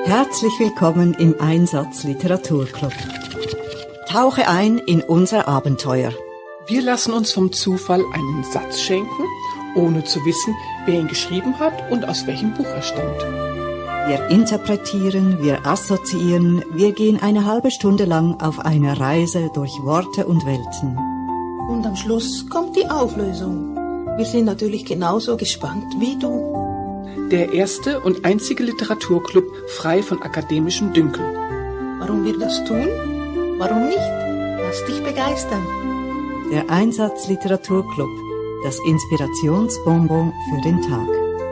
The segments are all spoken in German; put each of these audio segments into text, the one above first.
Herzlich willkommen im Einsatz Literaturclub. Tauche ein in unser Abenteuer. Wir lassen uns vom Zufall einen Satz schenken, ohne zu wissen, wer ihn geschrieben hat und aus welchem Buch er stammt. Wir interpretieren, wir assoziieren, wir gehen eine halbe Stunde lang auf eine Reise durch Worte und Welten. Und am Schluss kommt die Auflösung. Wir sind natürlich genauso gespannt wie du. Der erste und einzige Literaturclub frei von akademischem Dünkel. Warum wir das tun? Warum nicht? Lass dich begeistern. Der Einsatz Literaturclub, das Inspirationsbonbon für den Tag.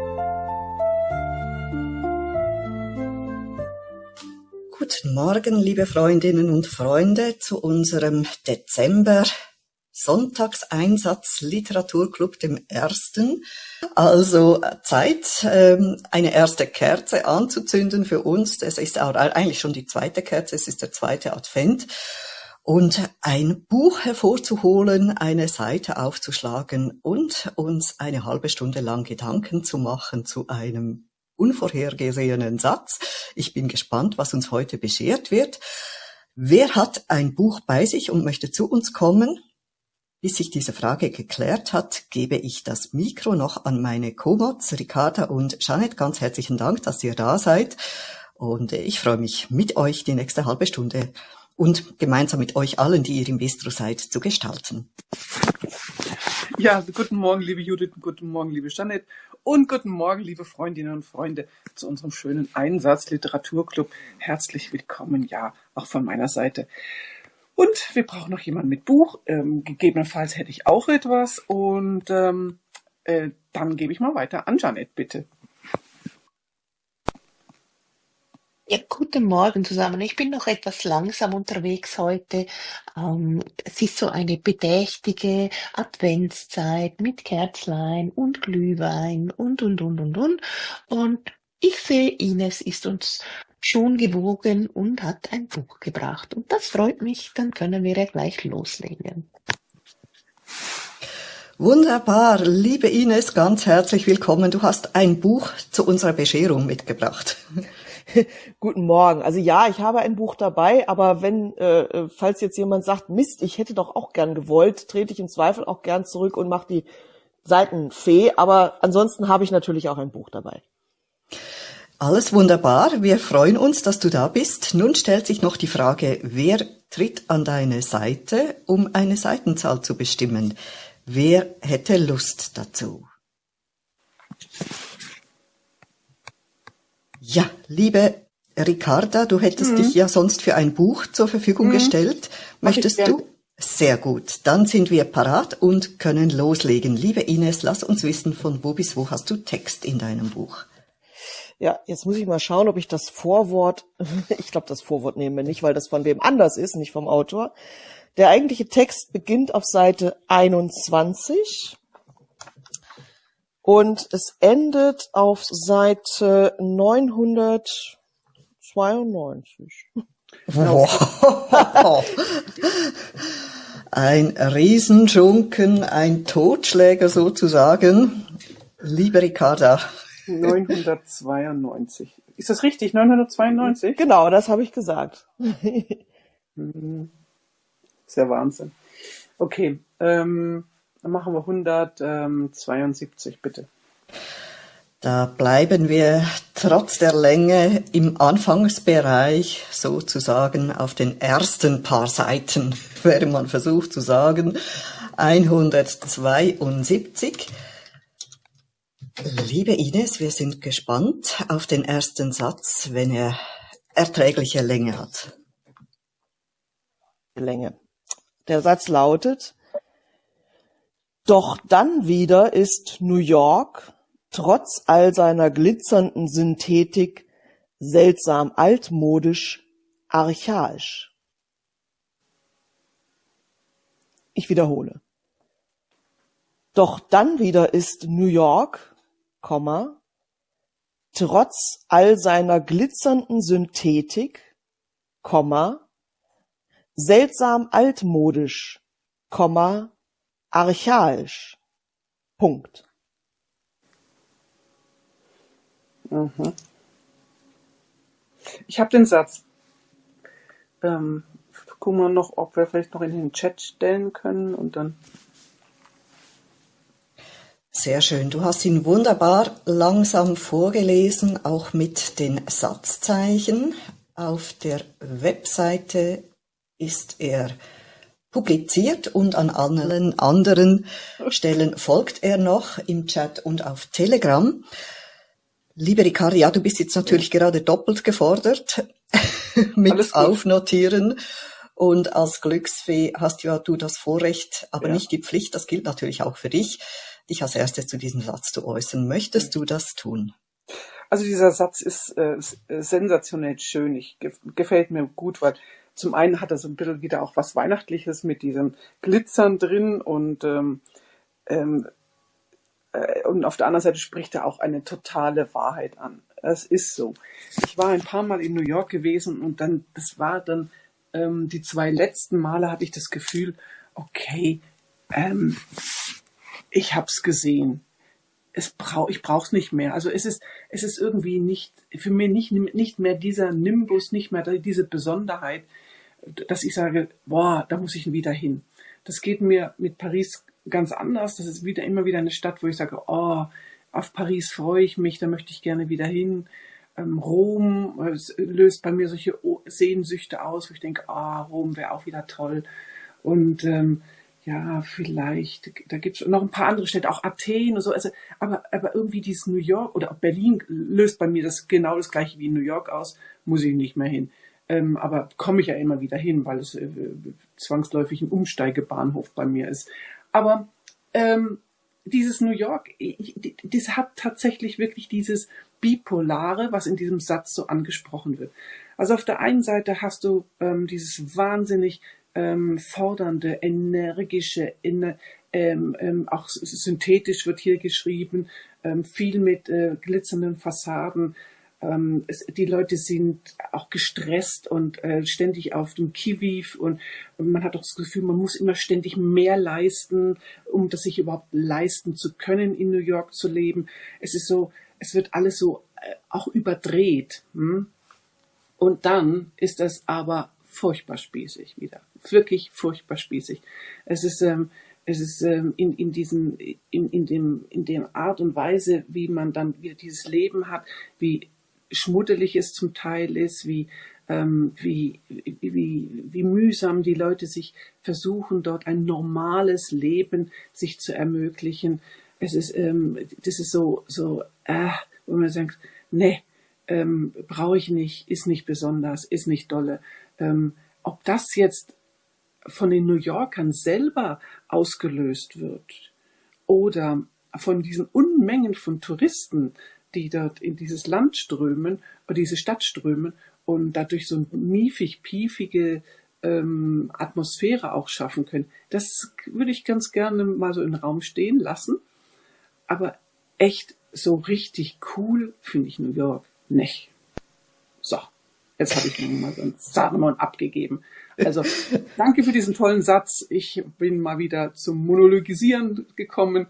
Guten Morgen, liebe Freundinnen und Freunde, zu unserem Dezember Sonntagseinsatz Literaturclub, dem ersten. Also Zeit, eine erste Kerze anzuzünden für uns. Es ist auch eigentlich schon die zweite Kerze, es ist der zweite Advent. Und ein Buch hervorzuholen, eine Seite aufzuschlagen und uns eine halbe Stunde lang Gedanken zu machen zu einem unvorhergesehenen Satz. Ich bin gespannt, was uns heute beschert wird. Wer hat ein Buch bei sich und möchte zu uns kommen? Bis sich diese Frage geklärt hat, gebe ich das Mikro noch an meine Co-Mods, Ricarda und Jeanette. Ganz herzlichen Dank, dass ihr da seid. Und ich freue mich, mit euch die nächste halbe Stunde und gemeinsam mit euch allen, die ihr im Bistro seid, zu gestalten. Ja, guten Morgen, liebe Judith, guten Morgen, liebe Jeanette und guten Morgen, liebe Freundinnen und Freunde, zu unserem schönen Einsatz Literaturclub. Herzlich willkommen, ja, auch von meiner Seite. Und wir brauchen noch jemanden mit Buch. Gegebenenfalls hätte ich auch etwas. Und dann gebe ich mal weiter an Jeanette, bitte. Ja, guten Morgen zusammen. Ich bin noch etwas langsam unterwegs heute. Es ist so eine bedächtige Adventszeit mit Kerzlein und Glühwein und. Und ich sehe, Ines ist uns schon gewogen und hat ein Buch gebracht. Und das freut mich, dann können wir ja gleich loslegen. Wunderbar, liebe Ines, ganz herzlich willkommen. Du hast ein Buch zu unserer Bescherung mitgebracht. Guten Morgen. Also ja, ich habe ein Buch dabei, aber falls jetzt jemand sagt, Mist, ich hätte doch auch gern gewollt, trete ich im Zweifel auch gern zurück und mache die Seitenfee. Aber ansonsten habe ich natürlich auch ein Buch dabei. Alles wunderbar. Wir freuen uns, dass du da bist. Nun stellt sich noch die Frage, wer tritt an deine Seite, um eine Seitenzahl zu bestimmen? Wer hätte Lust dazu? Ja, liebe Ricarda, du hättest dich ja sonst für ein Buch zur Verfügung gestellt. Möchtest du? Sehr gut. Dann sind wir parat und können loslegen. Liebe Ines, lass uns wissen, von wo bis wo hast du Text in deinem Buch? Ja, jetzt muss ich mal schauen, ob ich das Vorwort, ich glaube, das Vorwort nehmen wir nicht, weil das von wem anders ist, nicht vom Autor. Der eigentliche Text beginnt auf Seite 21 und es endet auf Seite 992. Wow. Ein Riesenschunken, ein Totschläger sozusagen. Liebe Ricarda. 992. Ist das richtig? 992? Genau, das habe ich gesagt. Ist ja Wahnsinn. Okay, dann machen wir 172, bitte. Da bleiben wir trotz der Länge im Anfangsbereich sozusagen auf den ersten paar Seiten, wäre man versucht zu sagen. 172. Liebe Ines, wir sind gespannt auf den ersten Satz, wenn er erträgliche Länge hat. Länge. Der Satz lautet: Doch dann wieder ist New York, trotz all seiner glitzernden Synthetik, seltsam altmodisch, archaisch. Ich wiederhole. Doch dann wieder ist New York, trotz all seiner glitzernden Synthetik, seltsam altmodisch, archaisch. Punkt. Ich habe den Satz. Gucken wir noch, ob wir vielleicht noch in den Chat stellen können und dann. Sehr schön. Du hast ihn wunderbar langsam vorgelesen, auch mit den Satzzeichen. Auf der Webseite ist er publiziert und an allen anderen Stellen folgt er noch im Chat und auf Telegram. Liebe Ricardi, ja, du bist jetzt natürlich gerade doppelt gefordert mit Aufnotieren. Und als Glücksfee hast ja du das Vorrecht, aber nicht die Pflicht, das gilt natürlich auch für dich, dich als erstes zu diesem Satz zu äußern. Möchtest du das tun? Also dieser Satz ist sensationell schön. Gefällt mir gut, weil zum einen hat er so ein bisschen wieder auch was Weihnachtliches mit diesem Glitzern drin und auf der anderen Seite spricht er auch eine totale Wahrheit an. Es ist so. Ich war ein paar Mal in New York gewesen und das war dann die 2 letzten Male hatte ich das Gefühl, okay, ich hab's gesehen. Ich brauch's nicht mehr. Also es ist irgendwie nicht, für mich nicht mehr dieser Nimbus, nicht mehr diese Besonderheit, dass ich sage, boah, da muss ich wieder hin. Das geht mir mit Paris ganz anders. Das ist immer wieder eine Stadt, wo ich sage, oh, auf Paris freue ich mich, da möchte ich gerne wieder hin. Rom löst bei mir solche Sehnsüchte aus, wo ich denke, Rom wäre auch wieder toll. Und ja, vielleicht, da gibt es noch ein paar andere Städte, auch Athen und so. Also, aber irgendwie dieses New York oder auch Berlin löst bei mir genau das gleiche wie New York aus, muss ich nicht mehr hin. Aber komme ich ja immer wieder hin, weil es zwangsläufig ein Umsteigebahnhof bei mir ist. Aber dieses New York, das hat tatsächlich wirklich dieses Bipolare, was in diesem Satz so angesprochen wird. Also auf der einen Seite hast du dieses wahnsinnig fordernde, energische, auch synthetisch wird hier geschrieben, viel mit glitzernden Fassaden. Die Leute sind auch gestresst und ständig auf dem Qui-vive und man hat auch das Gefühl, man muss immer ständig mehr leisten, um das sich überhaupt leisten zu können, in New York zu leben. Es ist so, es wird alles so auch überdreht. Und dann ist das aber furchtbar spießig wieder. Wirklich furchtbar spießig. Es ist in der Art und Weise, wie man dann wieder dieses Leben hat, wie schmuddelig es zum Teil ist, wie mühsam die Leute sich versuchen, dort ein normales Leben sich zu ermöglichen. Das ist so, wo man sagt, nee, brauche ich nicht, ist nicht besonders, ist nicht dolle. Ob das jetzt von den New Yorkern selber ausgelöst wird oder von diesen Unmengen von Touristen, die dort in dieses Land strömen oder diese Stadt strömen und dadurch so eine miefig-piefige Atmosphäre auch schaffen können. Das würde ich ganz gerne mal so im Raum stehen lassen. Aber echt so richtig cool finde ich New York nicht. So, jetzt habe ich mir mal so ein Sermon abgegeben. Also, danke für diesen tollen Satz. Ich bin mal wieder zum Monologisieren gekommen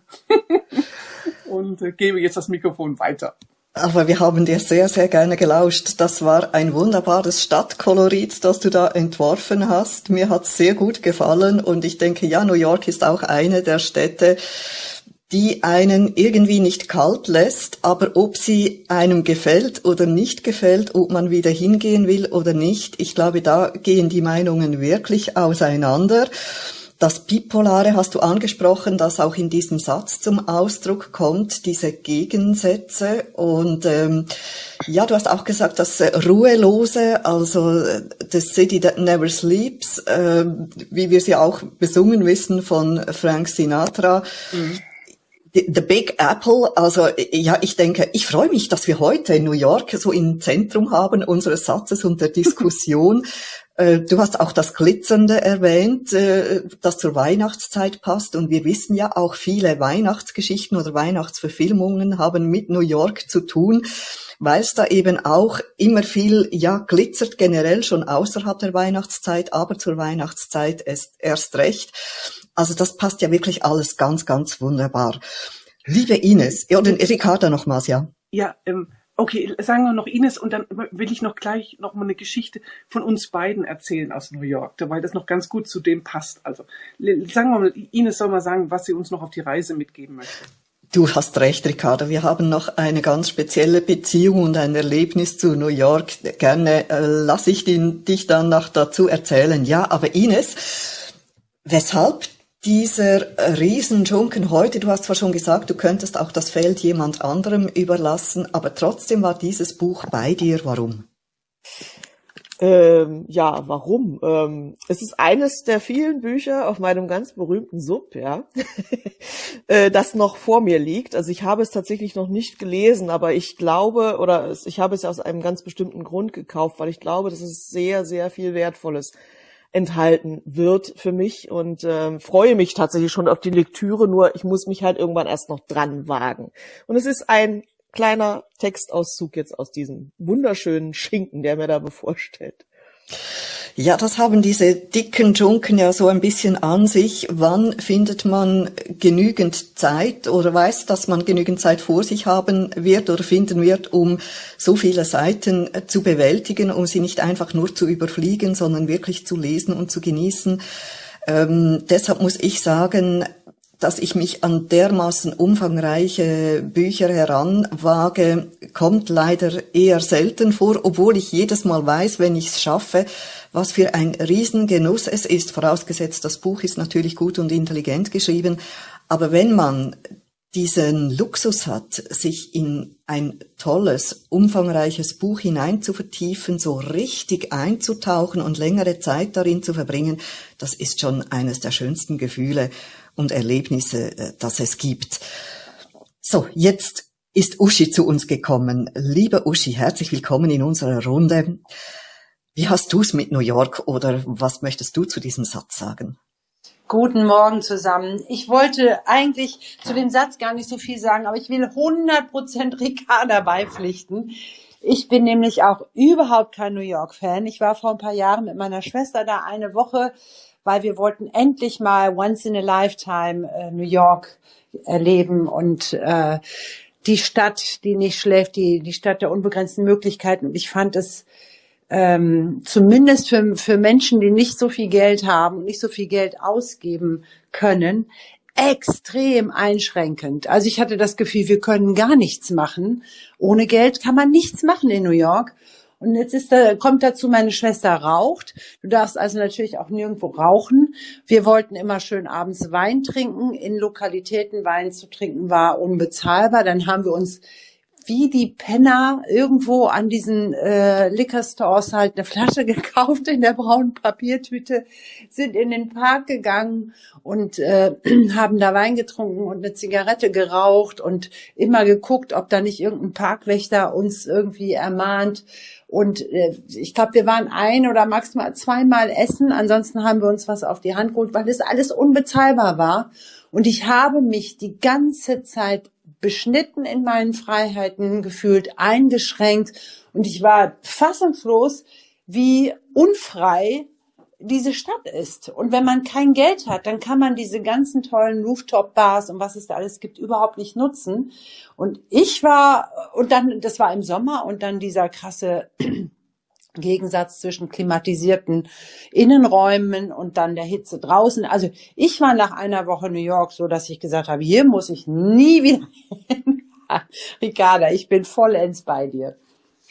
und gebe jetzt das Mikrofon weiter. Aber wir haben dir sehr, sehr gerne gelauscht. Das war ein wunderbares Stadtkolorit, das du da entworfen hast. Mir hat's sehr gut gefallen und ich denke, ja, New York ist auch eine der Städte, die einen irgendwie nicht kalt lässt, aber ob sie einem gefällt oder nicht gefällt, ob man wieder hingehen will oder nicht, ich glaube, da gehen die Meinungen wirklich auseinander. Das Bipolare hast du angesprochen, das auch in diesem Satz zum Ausdruck kommt, diese Gegensätze. Und ja, du hast auch gesagt, das Ruhelose, also the city that never sleeps, wie wir sie auch besungen wissen von Frank Sinatra. Mhm. The Big Apple, also ja, ich denke, ich freue mich, dass wir heute New York so im Zentrum haben unseres Satzes und der Diskussion. Du hast auch das Glitzernde erwähnt, das zur Weihnachtszeit passt. Und wir wissen ja auch, viele Weihnachtsgeschichten oder Weihnachtsverfilmungen haben mit New York zu tun, weil es da eben auch immer viel, ja, glitzert generell schon außerhalb der Weihnachtszeit, aber zur Weihnachtszeit erst recht. Also das passt ja wirklich alles ganz, ganz wunderbar. Liebe Ines, oder Ricarda nochmals, ja. Ja, Okay, sagen wir noch Ines und dann will ich noch gleich noch mal eine Geschichte von uns beiden erzählen aus New York, weil das noch ganz gut zu dem passt. Also sagen wir mal, Ines soll mal sagen, was sie uns noch auf die Reise mitgeben möchte. Du hast recht, Ricarda. Wir haben noch eine ganz spezielle Beziehung und ein Erlebnis zu New York. Gerne lasse ich dich dann noch dazu erzählen. Ja, aber Ines, weshalb dieser Riesenschunken heute? Du hast zwar schon gesagt, du könntest auch das Feld jemand anderem überlassen, aber trotzdem war dieses Buch bei dir. Warum? Ja, warum? Es ist eines der vielen Bücher auf meinem ganz berühmten Sub, ja, das noch vor mir liegt. Also ich habe es tatsächlich noch nicht gelesen, aber ich glaube, ich habe es aus einem ganz bestimmten Grund gekauft, weil ich glaube, dass es sehr, sehr viel Wertvolles enthalten wird für mich und freue mich tatsächlich schon auf die Lektüre, nur ich muss mich halt irgendwann erst noch dran wagen. Und es ist ein kleiner Textauszug jetzt aus diesem wunderschönen Schinken, der mir da bevorsteht. Ja, das haben diese dicken Junken ja so ein bisschen an sich. Wann findet man genügend Zeit oder weiß, dass man genügend Zeit vor sich haben wird oder finden wird, um so viele Seiten zu bewältigen, um sie nicht einfach nur zu überfliegen, sondern wirklich zu lesen und zu genießen. Deshalb muss ich sagen, dass ich mich an dermaßen umfangreiche Bücher heranwage, kommt leider eher selten vor, obwohl ich jedes Mal weiß, wenn ich es schaffe, was für ein Riesengenuss es ist, vorausgesetzt, das Buch ist natürlich gut und intelligent geschrieben, aber wenn man diesen Luxus hat, sich in ein tolles, umfangreiches Buch hinein zu vertiefen, so richtig einzutauchen und längere Zeit darin zu verbringen, das ist schon eines der schönsten Gefühle und Erlebnisse, das es gibt. So, jetzt ist Uschi zu uns gekommen. Liebe Uschi, herzlich willkommen in unserer Runde. Wie hast du's mit New York oder was möchtest du zu diesem Satz sagen? Guten Morgen zusammen. Ich wollte eigentlich zu dem Satz gar nicht so viel sagen, aber ich will 100% Ricarda beipflichten. Ich bin nämlich auch überhaupt kein New York-Fan. Ich war vor ein paar Jahren mit meiner Schwester da eine Woche, weil wir wollten endlich mal once in a lifetime New York erleben und die Stadt, die nicht schläft, die Stadt der unbegrenzten Möglichkeiten. Und ich fand es zumindest für Menschen, die nicht so viel Geld haben und nicht so viel Geld ausgeben können, extrem einschränkend. Also ich hatte das Gefühl, wir können gar nichts machen. Ohne Geld kann man nichts machen in New York. Und jetzt kommt dazu, meine Schwester raucht. Du darfst also natürlich auch nirgendwo rauchen. Wir wollten immer schön abends Wein trinken. In Lokalitäten Wein zu trinken war unbezahlbar. Dann haben wir uns wie die Penner irgendwo an diesen Liquor Stores halt eine Flasche gekauft in der braunen Papiertüte, sind in den Park gegangen und haben da Wein getrunken und eine Zigarette geraucht und immer geguckt, ob da nicht irgendein Parkwächter uns irgendwie ermahnt. Und ich glaube, wir waren ein oder maximal zweimal essen. Ansonsten haben wir uns was auf die Hand geholt, weil das alles unbezahlbar war. Und ich habe mich die ganze Zeit beschnitten in meinen Freiheiten gefühlt, eingeschränkt. Und ich war fassungslos, wie unfrei diese Stadt ist. Und wenn man kein Geld hat, dann kann man diese ganzen tollen Rooftop-Bars und was es da alles gibt, überhaupt nicht nutzen. Und das war im Sommer und dann dieser krasse Gegensatz zwischen klimatisierten Innenräumen und dann der Hitze draußen. Also ich war nach einer Woche New York so, dass ich gesagt habe, hier muss ich nie wieder hin. Ricarda, ich bin vollends bei dir.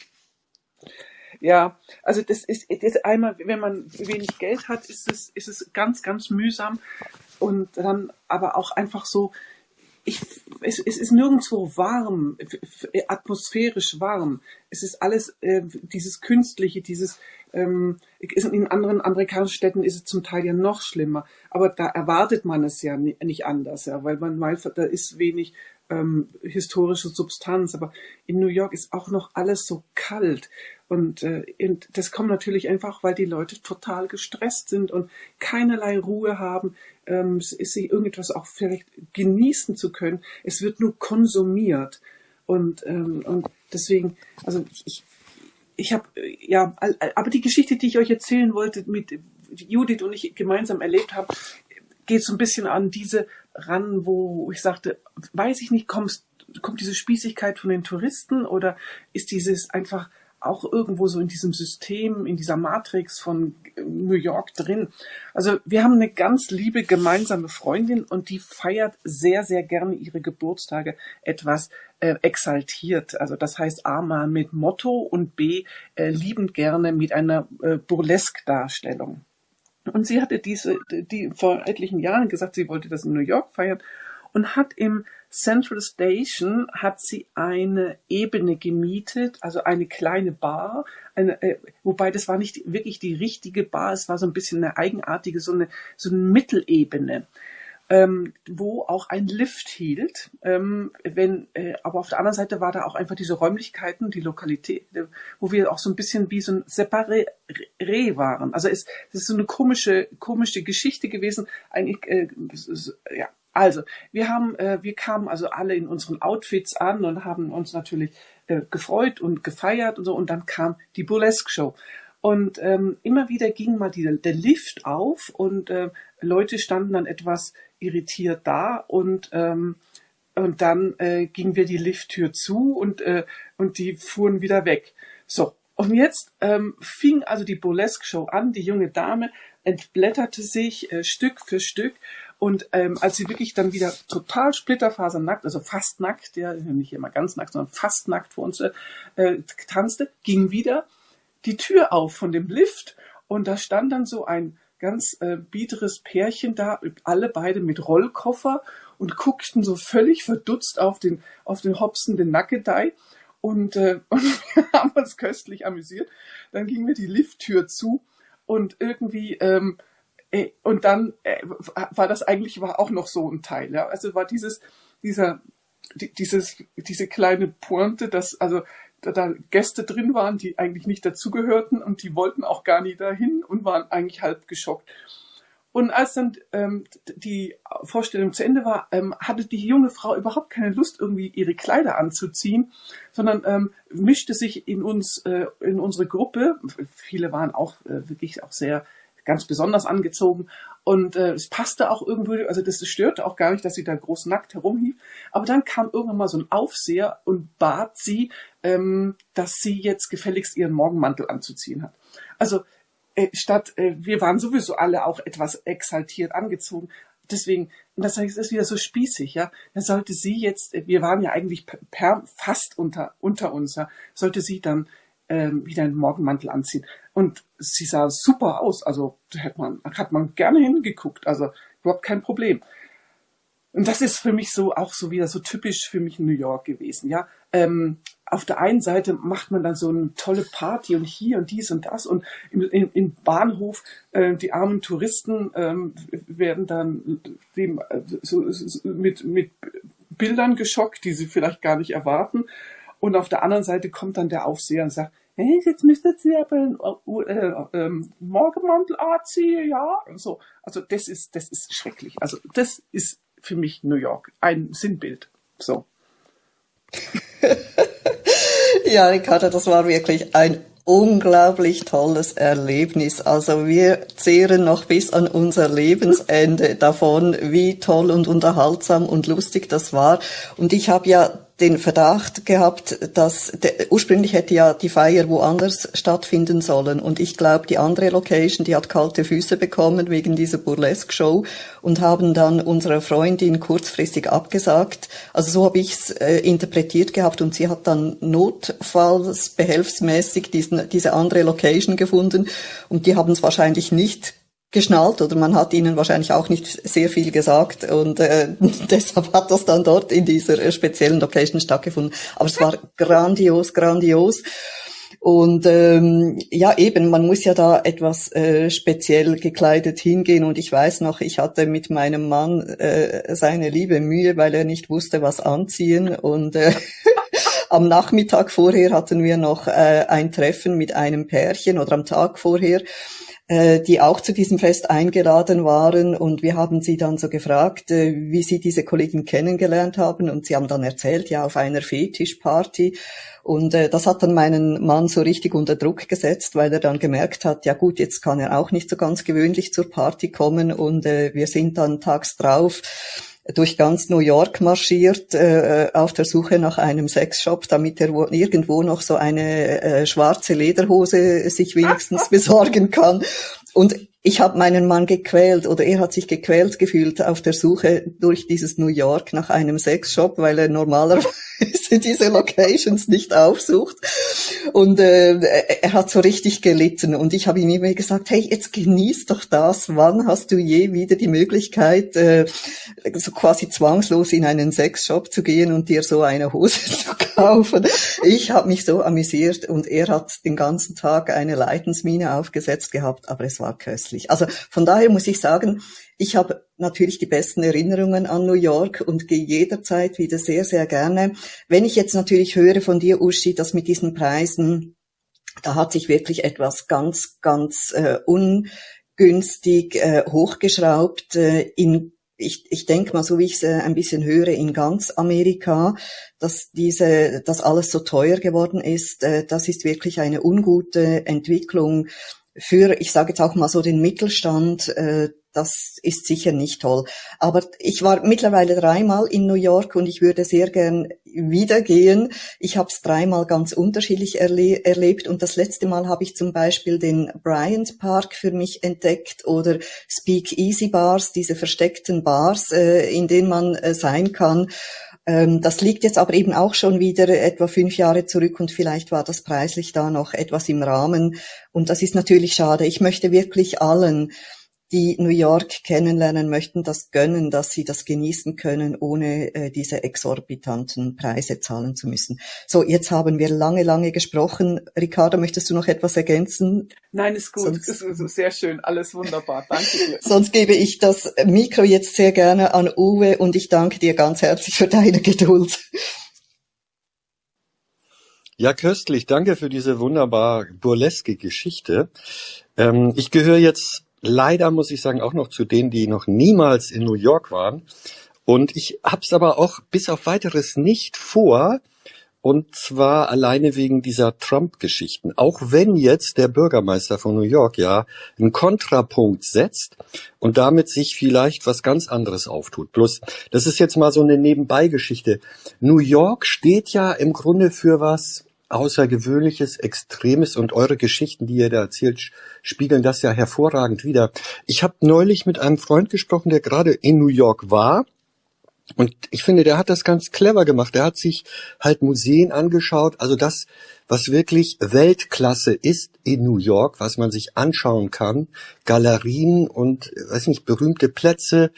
Ja, also das ist einmal, wenn man wenig Geld hat, ist es ganz, ganz mühsam und dann aber auch einfach so, es ist nirgendwo warm, atmosphärisch warm. Es ist alles dieses Künstliche, in anderen amerikanischen Städten ist es zum Teil ja noch schlimmer. Aber da erwartet man es ja nicht anders, ja, weil man weiß, da ist wenig historische Substanz. Aber in New York ist auch noch alles so kalt. Und das kommt natürlich einfach, weil die Leute total gestresst sind und keinerlei Ruhe haben, sie irgendetwas auch vielleicht genießen zu können. Es wird nur konsumiert. Und deswegen, also ich habe, ja, aber die Geschichte, die ich euch erzählen wollte, mit Judith und ich gemeinsam erlebt habe, geht so ein bisschen an diese ran, wo ich sagte, weiß ich nicht, kommt diese Spießigkeit von den Touristen oder ist dieses einfach auch irgendwo so in diesem System, in dieser Matrix von New York drin? Also wir haben eine ganz liebe gemeinsame Freundin und die feiert sehr, sehr gerne ihre Geburtstage etwas exaltiert. Also das heißt A mal mit Motto und B liebend gerne mit einer Burlesque-Darstellung. Und sie hatte die vor etlichen Jahren gesagt, sie wollte das in New York feiern und hat im Central Station hat sie eine Ebene gemietet, also eine kleine Bar, wobei das war nicht wirklich die richtige Bar, es war so ein bisschen eine eigenartige, so eine Mittelebene, wo auch ein Lift hielt, aber auf der anderen Seite war da auch einfach diese Räumlichkeiten, die Lokalität, wo wir auch so ein bisschen wie so ein Separé waren. Also es ist so eine komische Geschichte gewesen, eigentlich, ja. Also, wir kamen also alle in unseren Outfits an und haben uns natürlich gefreut und gefeiert und so. Und dann kam die Burlesque-Show. Und immer wieder ging mal der Lift auf und Leute standen dann etwas irritiert da und dann ging wir die Lifttür zu und die fuhren wieder weg. So. Und jetzt fing also die Burlesque-Show an. Die junge Dame entblätterte sich Stück für Stück. Und als sie wirklich dann wieder total splitterfasernackt, also fast nackt, ja, nicht immer ganz nackt, sondern fast nackt vor uns tanzte, ging wieder die Tür auf von dem Lift und da stand dann so ein ganz biederes Pärchen da, alle beide mit Rollkoffer und guckten so völlig verdutzt auf den hopsenden Nackedei und wir haben uns köstlich amüsiert. Dann ging mir die Lifttür zu und irgendwie und dann war das eigentlich auch noch so ein Teil, ja. Also war diese kleine Pointe, dass also da Gäste drin waren, die eigentlich nicht dazugehörten und die wollten auch gar nie dahin und waren eigentlich halb geschockt. Und als dann die Vorstellung zu Ende war, hatte die junge Frau überhaupt keine Lust, irgendwie ihre Kleider anzuziehen, sondern mischte sich in unsere Gruppe. Viele waren auch wirklich auch sehr ganz besonders angezogen und es passte auch irgendwo, also das störte auch gar nicht, dass sie da groß nackt herumlief, aber dann kam irgendwann mal so ein Aufseher und bat sie, dass sie jetzt gefälligst ihren Morgenmantel anzuziehen hat. Also wir waren sowieso alle auch etwas exaltiert angezogen, deswegen, und das ist wieder so spießig, ja, dann sollte sie jetzt, wir waren ja eigentlich fast unter uns, ja, sollte sie dann wieder einen Morgenmantel anziehen. Und sie sah super aus, also da hat man gerne hingeguckt, also überhaupt kein Problem. Und das ist für mich auch so wieder so typisch für mich New York gewesen, ja. Auf der einen Seite macht man dann so eine tolle Party und hier und dies und das und im Bahnhof die armen Touristen werden dann mit Bildern geschockt, die sie vielleicht gar nicht erwarten. Und auf der anderen Seite kommt dann der Aufseher und sagt, hey, jetzt müsstet ihr aber einen Morgenmantel anziehen, ja. So, also das ist schrecklich. Also das ist für mich New York ein Sinnbild. So. Ja, Ricarda, das war wirklich ein unglaublich tolles Erlebnis. Also wir zehren noch bis an unser Lebensende davon, wie toll und unterhaltsam und lustig das war. Und ich habe ja den Verdacht gehabt, dass ursprünglich hätte ja die Feier woanders stattfinden sollen. Und ich glaube, die andere Location, die hat kalte Füße bekommen wegen dieser Burlesque-Show und haben dann unserer Freundin kurzfristig abgesagt. Also so habe ich es interpretiert gehabt und sie hat dann notfallsbehelfsmäßig diese andere Location gefunden und die haben es wahrscheinlich nicht geschnallt oder man hat ihnen wahrscheinlich auch nicht sehr viel gesagt und deshalb hat das dann dort in dieser speziellen Location stattgefunden. Aber es war grandios und ja eben, man muss ja da etwas speziell gekleidet hingehen und ich weiß noch, ich hatte mit meinem Mann seine liebe Mühe, weil er nicht wusste, was anziehen und am Nachmittag vorher hatten wir noch ein Treffen mit einem Pärchen oder am Tag vorher, die auch zu diesem Fest eingeladen waren und wir haben sie dann so gefragt, wie sie diese Kollegin kennengelernt haben und sie haben dann erzählt, ja, auf einer Fetischparty und das hat dann meinen Mann so richtig unter Druck gesetzt, weil er dann gemerkt hat, ja gut, jetzt kann er auch nicht so ganz gewöhnlich zur Party kommen und wir sind dann tags drauf durch ganz New York marschiert, auf der Suche nach einem Sexshop, damit er irgendwo noch so eine schwarze Lederhose sich wenigstens besorgen kann. Und ich habe meinen Mann gequält, oder er hat sich gequält gefühlt auf der Suche durch dieses New York nach einem Sexshop, weil er normalerweise diese Locations nicht aufsucht. Und er hat so richtig gelitten. Und ich habe ihm immer gesagt, hey, jetzt genieß doch das. Wann hast du je wieder die Möglichkeit, so quasi zwangslos in einen Sexshop zu gehen und dir so eine Hose zu kaufen? Ich habe mich so amüsiert und er hat den ganzen Tag eine Leidensmiene aufgesetzt gehabt, aber es war köstlich. Also von daher muss ich sagen, ich habe natürlich die besten Erinnerungen an New York und gehe jederzeit wieder sehr, sehr gerne. Wenn ich jetzt natürlich höre von dir, Uschi, dass mit diesen Preisen, da hat sich wirklich etwas ganz, ganz ungünstig hochgeschraubt ich denke mal, so wie ich es ein bisschen höre, in ganz Amerika, dass alles so teuer geworden ist, das ist wirklich eine ungute Entwicklung für, ich sage jetzt auch mal so den Mittelstand, das ist sicher nicht toll. Aber ich war mittlerweile 3-mal in New York und ich würde sehr gern wieder gehen. Ich habe es 3-mal ganz unterschiedlich erlebt und das letzte Mal habe ich zum Beispiel den Bryant Park für mich entdeckt oder Speakeasy Bars, diese versteckten Bars, in denen man sein kann. Das liegt jetzt aber eben auch schon wieder etwa 5 Jahre zurück und vielleicht war das preislich da noch etwas im Rahmen. Und das ist natürlich schade. Ich möchte wirklich allen, die New York kennenlernen möchten, das gönnen, dass sie das genießen können, ohne diese exorbitanten Preise zahlen zu müssen. So, jetzt haben wir lange gesprochen. Ricardo, möchtest du noch etwas ergänzen? Nein, ist gut. Ist sehr schön. Alles wunderbar. Danke dir. Sonst gebe ich das Mikro jetzt sehr gerne an Uwe und ich danke dir ganz herzlich für deine Geduld. Ja, köstlich. Danke für diese wunderbar burleske Geschichte. Ich gehöre jetzt leider, muss ich sagen, auch noch zu denen, die noch niemals in New York waren. Und ich hab's aber auch bis auf Weiteres nicht vor. Und zwar alleine wegen dieser Trump-Geschichten. Auch wenn jetzt der Bürgermeister von New York ja einen Kontrapunkt setzt und damit sich vielleicht was ganz anderes auftut. Bloß, das ist jetzt mal so eine Nebenbeigeschichte. New York steht ja im Grunde für was Außergewöhnliches, Extremes und eure Geschichten, die ihr da erzählt, spiegeln das ja hervorragend wider. Ich habe neulich mit einem Freund gesprochen, der gerade in New York war und ich finde, der hat das ganz clever gemacht. Der hat sich halt Museen angeschaut, also das, was wirklich Weltklasse ist in New York, was man sich anschauen kann, Galerien und, weiß nicht, berühmte Plätze,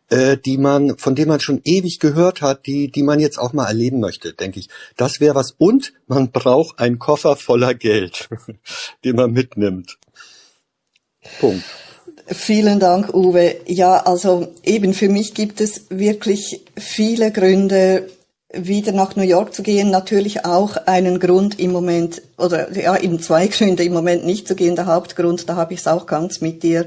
von denen man schon ewig gehört hat, die man jetzt auch mal erleben möchte, denke ich. Das wäre was. Und man braucht einen Koffer voller Geld, den man mitnimmt. Punkt. Vielen Dank, Uwe. Ja, also eben für mich gibt es wirklich viele Gründe, wieder nach New York zu gehen. Natürlich auch einen Grund im Moment, oder ja, eben 2 Gründe im Moment nicht zu gehen. Der Hauptgrund, da habe ich es auch ganz mit dir,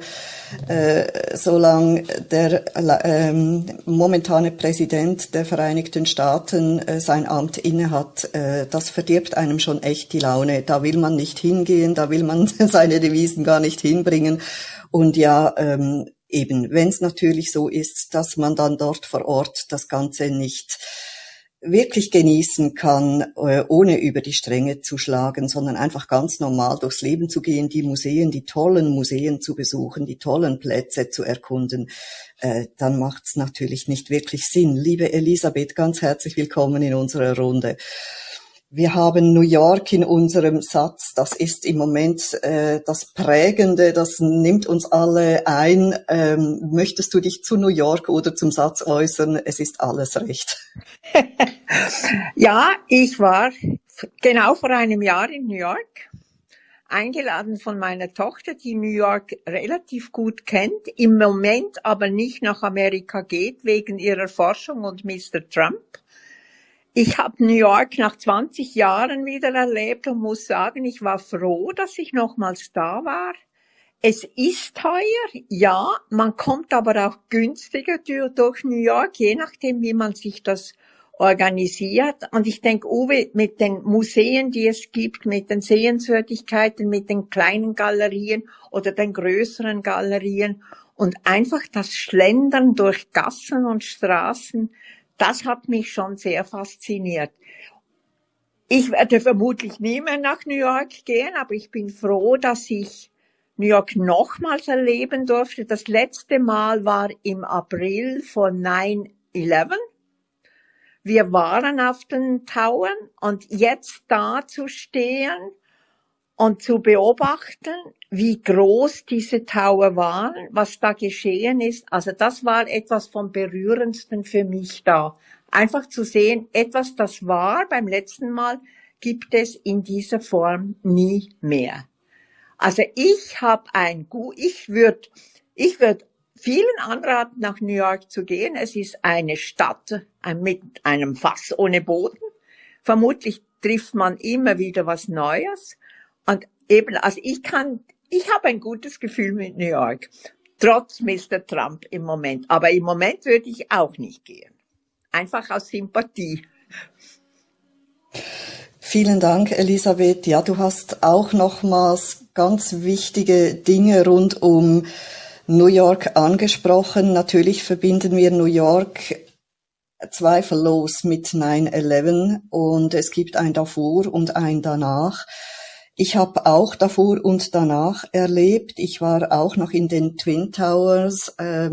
solange der momentane Präsident der Vereinigten Staaten sein Amt innehat, das verdirbt einem schon echt die Laune. Da will man nicht hingehen, da will man seine Devisen gar nicht hinbringen. Und ja, eben, wenn es natürlich so ist, dass man dann dort vor Ort das Ganze nicht wirklich genießen kann, ohne über die Stränge zu schlagen, sondern einfach ganz normal durchs Leben zu gehen, die Museen, die tollen Museen zu besuchen, die tollen Plätze zu erkunden, dann macht's natürlich nicht wirklich Sinn. Liebe Elisabeth, ganz herzlich willkommen in unserer Runde. Wir haben New York in unserem Satz, das ist im Moment das Prägende, das nimmt uns alle ein. Möchtest du dich zu New York oder zum Satz äußern? Es ist alles recht. Ja, ich war genau vor einem Jahr in New York, eingeladen von meiner Tochter, die New York relativ gut kennt, im Moment aber nicht nach Amerika geht, wegen ihrer Forschung und Mr. Trump. Ich habe New York nach 20 Jahren wieder erlebt und muss sagen, ich war froh, dass ich nochmals da war. Es ist teuer, ja, man kommt aber auch günstiger durch New York, je nachdem, wie man sich das organisiert. Und ich denke, Uwe, mit den Museen, die es gibt, mit den Sehenswürdigkeiten, mit den kleinen Galerien oder den größeren Galerien Und einfach das Schlendern durch Gassen und Straßen, das hat mich schon sehr fasziniert. Ich werde vermutlich nie mehr nach New York gehen, aber ich bin froh, dass ich New York nochmals erleben durfte. Das letzte Mal war im April von 9/11. Wir waren auf den Towern und jetzt da zu stehen und zu beobachten, wie groß diese Tower waren, was da geschehen ist. Also das war etwas vom Berührendsten für mich da. Einfach zu sehen, etwas, das war beim letzten Mal, gibt es in dieser Form nie mehr. Also ich würde vielen anraten, nach New York zu gehen. Es ist eine Stadt mit einem Fass ohne Boden. Vermutlich trifft man immer wieder was Neues. Und eben, also ich habe ein gutes Gefühl mit New York. Trotz Mr. Trump im Moment. Aber im Moment würde ich auch nicht gehen. Einfach aus Sympathie. Vielen Dank, Elisabeth. Ja, du hast auch nochmals ganz wichtige Dinge rund um New York angesprochen. Natürlich verbinden wir New York zweifellos mit 9/11 und es gibt ein davor und ein danach. Ich habe auch davor und danach erlebt. Ich war auch noch in den Twin Towers,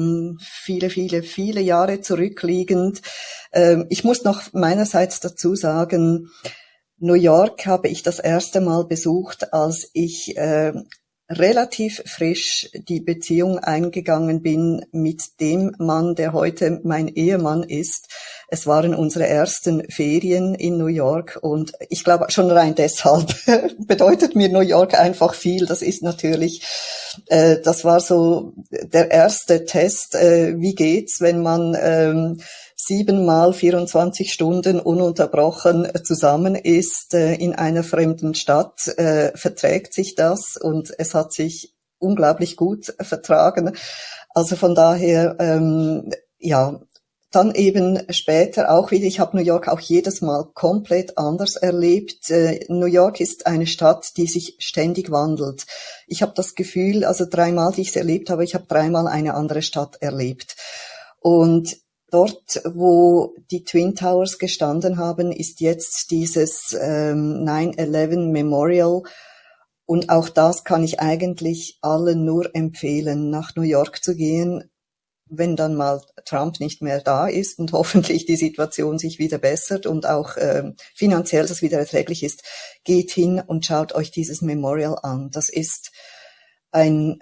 viele Jahre zurückliegend. Ich muss noch meinerseits dazu sagen, New York habe ich das erste Mal besucht, als ich relativ frisch die Beziehung eingegangen bin mit dem Mann, der heute mein Ehemann ist. Es waren unsere ersten Ferien in New York und ich glaube schon rein deshalb bedeutet mir New York einfach viel. Das ist natürlich, das war so der erste Test. Wie geht's, wenn man 7 mal 24 Stunden ununterbrochen zusammen ist in einer fremden Stadt, verträgt sich das und es hat sich unglaublich gut vertragen. Also von daher, ja, dann eben später auch wieder, ich habe New York auch jedes Mal komplett anders erlebt. New York ist eine Stadt, die sich ständig wandelt. Ich habe das Gefühl, also 3 Mal, die ich es erlebt habe, ich habe 3 Mal eine andere Stadt erlebt. Und dort, wo die Twin Towers gestanden haben, ist jetzt dieses 9/11 Memorial. Und auch das kann ich eigentlich allen nur empfehlen, nach New York zu gehen, wenn dann mal Trump nicht mehr da ist und hoffentlich die Situation sich wieder bessert und auch finanziell das wieder erträglich ist. Geht hin und schaut euch dieses Memorial an. Das ist ein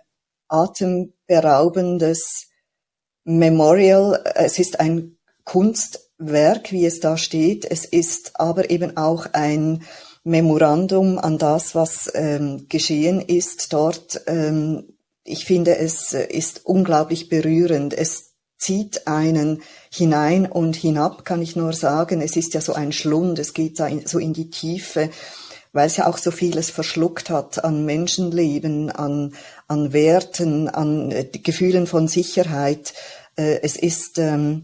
atemberaubendes Memorial, es ist ein Kunstwerk, wie es da steht. Es ist aber eben auch ein Memorandum an das, was geschehen ist dort. Ich finde, es ist unglaublich berührend. Es zieht einen hinein und hinab, kann ich nur sagen. Es ist ja so ein Schlund, es geht so in die Tiefe, weil es ja auch so vieles verschluckt hat an Menschenleben, an Werten, an Gefühlen von Sicherheit. Es ist ein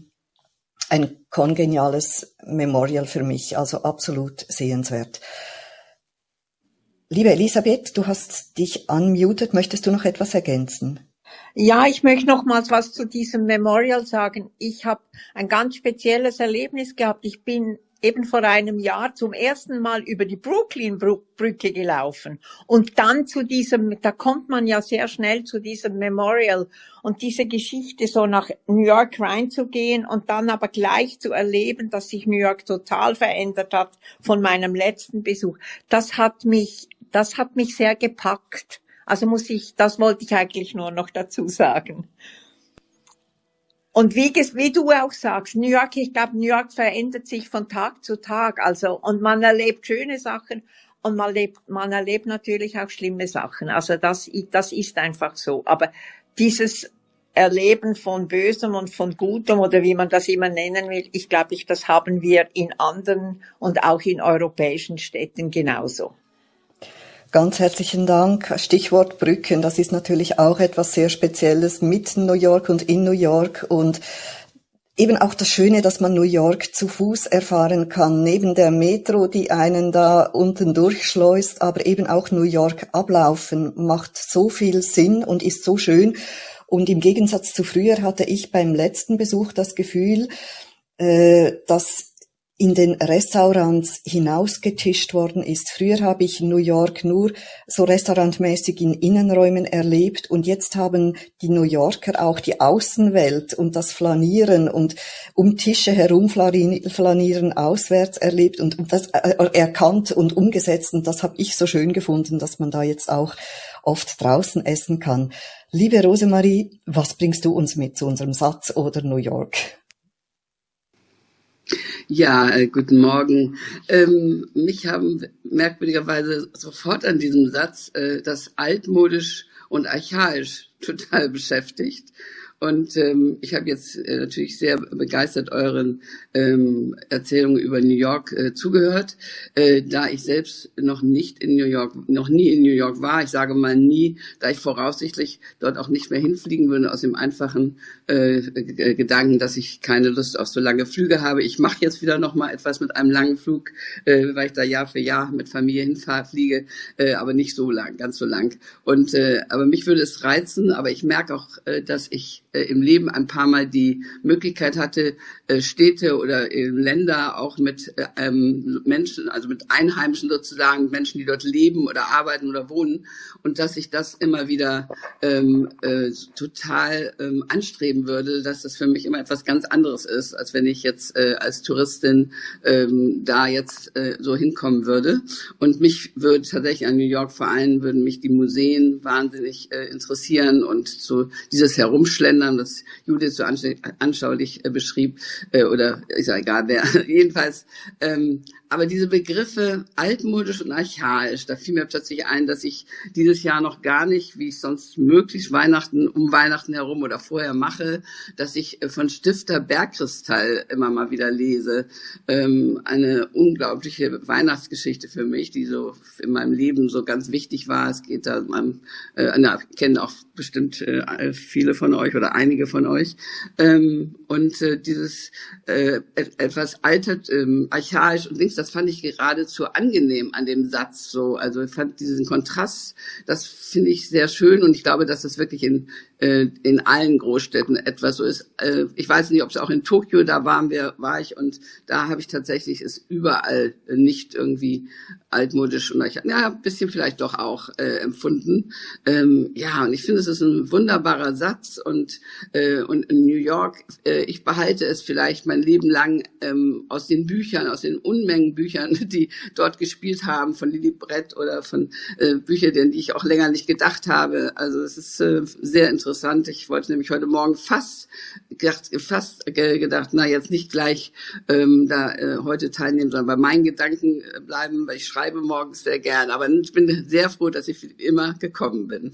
kongeniales Memorial für mich, also absolut sehenswert. Liebe Elisabeth, du hast dich unmuted. Möchtest du noch etwas ergänzen? Ja, ich möchte nochmals was zu diesem Memorial sagen. Ich habe ein ganz spezielles Erlebnis gehabt. Ich bin eben vor einem Jahr zum ersten Mal über die Brooklyn-Brücke gelaufen. Und dann da kommt man ja sehr schnell zu diesem Memorial und diese Geschichte so nach New York reinzugehen und dann aber gleich zu erleben, dass sich New York total verändert hat von meinem letzten Besuch. Das hat mich sehr gepackt. Also das wollte ich eigentlich nur noch dazu sagen. Und wie du auch sagst, ich glaube, New York verändert sich von Tag zu Tag. Also, und man erlebt schöne Sachen und man erlebt natürlich auch schlimme Sachen. Also das ist einfach so. Aber dieses Erleben von Bösem und von Gutem oder wie man das immer nennen will, ich glaube, das haben wir in anderen und auch in europäischen Städten genauso. Ganz herzlichen Dank. Stichwort Brücken, das ist natürlich auch etwas sehr Spezielles mit New York und in New York und eben auch das Schöne, dass man New York zu Fuß erfahren kann, neben der Metro, die einen da unten durchschleust, aber eben auch New York ablaufen, macht so viel Sinn und ist so schön. Und im Gegensatz zu früher hatte ich beim letzten Besuch das Gefühl, dass in den Restaurants hinausgetischt worden ist. Früher habe ich New York nur so restaurantmäßig in Innenräumen erlebt und jetzt haben die New Yorker auch die Außenwelt und das Flanieren und um Tische herum flanieren auswärts erlebt und das erkannt und umgesetzt, und das habe ich so schön gefunden, dass man da jetzt auch oft draußen essen kann. Liebe Rosemarie, was bringst du uns mit zu unserem Satz oder New York? Ja, guten Morgen. Mich haben merkwürdigerweise sofort an diesem Satz das altmodisch und archaisch total beschäftigt. Und ich habe jetzt natürlich sehr begeistert euren Erzählungen über New York zugehört, da ich selbst noch nie in New York war. Ich sage mal nie, da ich voraussichtlich dort auch nicht mehr hinfliegen würde, aus dem einfachen Gedanken, dass ich keine Lust auf so lange Flüge habe. Ich mache jetzt wieder noch mal etwas mit einem langen Flug, weil ich da Jahr für Jahr mit Familie fliege, aber nicht so lang, ganz so lang. Und aber mich würde es reizen, aber ich merke auch, dass ich im Leben ein paar Mal die Möglichkeit hatte, Städte oder Länder auch mit Menschen, also mit Einheimischen sozusagen, Menschen, die dort leben oder arbeiten oder wohnen, und dass ich das immer wieder total anstreben würde, dass das für mich immer etwas ganz anderes ist, als wenn ich jetzt als Touristin da jetzt so hinkommen würde. Und mich würde tatsächlich an New York vor allem, würden mich die Museen wahnsinnig interessieren und so dieses Herumschlendern, das Judith so anschaulich beschrieb, oder ist ja egal wer, jedenfalls, aber diese Begriffe altmodisch und archaisch, da fiel mir plötzlich ein, dass ich dieses Jahr noch gar nicht, wie ich sonst möglichst um Weihnachten herum oder vorher mache, dass ich von Stifter Bergkristall immer mal wieder lese. Eine unglaubliche Weihnachtsgeschichte für mich, die so in meinem Leben so ganz wichtig war. Es geht da, kennen auch bestimmt viele von euch oder einige von euch. Und dieses etwas altert, archaisch und links, das fand ich geradezu angenehm an dem Satz so. Also ich fand diesen Kontrast, das finde ich sehr schön, und ich glaube, dass das wirklich in allen Großstädten etwas so ist. Ich weiß nicht, ob es auch in Tokio, da war ich, und da habe ich tatsächlich es überall nicht irgendwie altmodisch und ja, ein bisschen vielleicht doch auch empfunden. Ja, und ich finde, es ist ein wunderbarer Satz, und in New York, ich behalte es vielleicht mein Leben lang aus den Büchern, aus den Unmengen Büchern, die dort gespielt haben, von Lili Brett oder von Büchern, an die ich auch länger nicht gedacht habe. Also es ist sehr interessant. Ich wollte nämlich heute Morgen fast gedacht, na jetzt nicht gleich heute teilnehmen, sondern bei meinen Gedanken bleiben, weil ich schreibe morgens sehr gern. Aber ich bin sehr froh, dass ich immer gekommen bin.